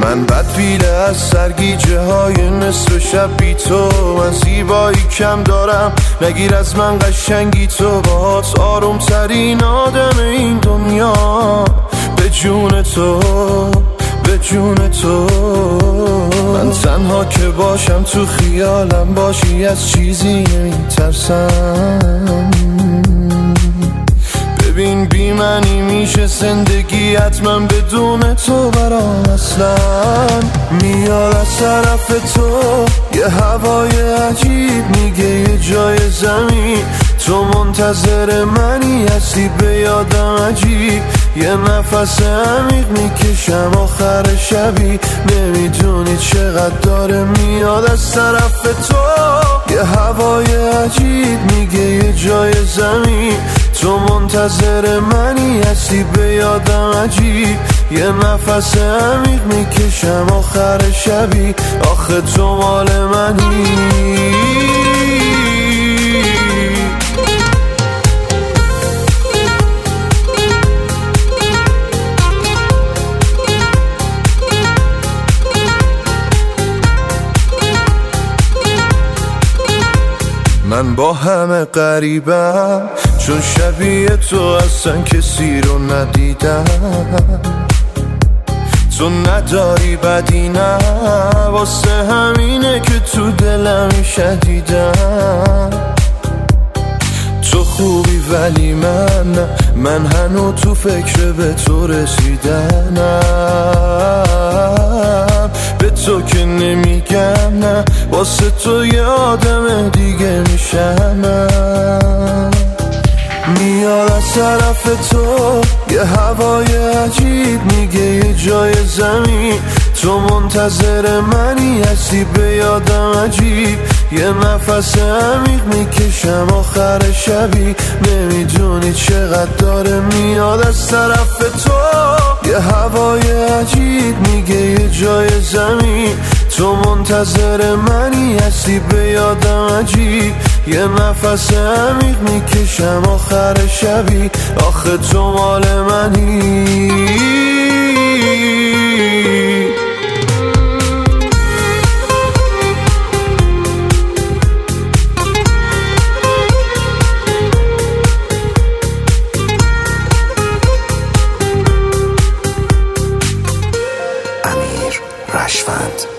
من بدبیله از سرگیجه های نصف شب بی تو. من زیبایی کم دارم نگیر از من قشنگی تو. باهات آروم ترین آدم این دنیا به جون تو، به جون تو. من تنها که باشم تو خیالم باشی از چیزی نمیترسم. ببین بی منی میشه زندگی حتما بدون تو برام اصلا. میاد از طرف تو یه هوای عجیب میگه یه جای زمین تو منتظر منی هستی به یادم عجیب. یه نفس عمیق میکشم آخر شبی نمیدونی چقدر داره میاد از طرف تو. یه هوای عجیب میگه یه جای زمین تو منتظر منی هستی به یادم عجیب. یه نفس عمیق میکشم آخر شبی آخه تو مال منی. من با همه غریبم چون شبیه تو اصلا کسی رو ندیدم. تو نداری بدی نه واسه همینه که تو دلم شدیدم. تو خوبی ولی من هنو تو فکر به تو رسیدنم. به تو که نمیگم نه واسه تو یه آدم دیگه میشم. میاد از طرف تو یه هوای عجیب میگه یه جای زمین تو منتظر منی هستی به یادم عجیب. یه نفس عمیق میکشم آخر شبی نمیدونی چقدر داره میاد از طرف تو. یه هوای عجیب میگه یه جای زمین تو منتظر منی هستی به یادم عجیب. یه نفس عمیق میکشم آخر شبی آخه تو مال منی. امیر رشفند.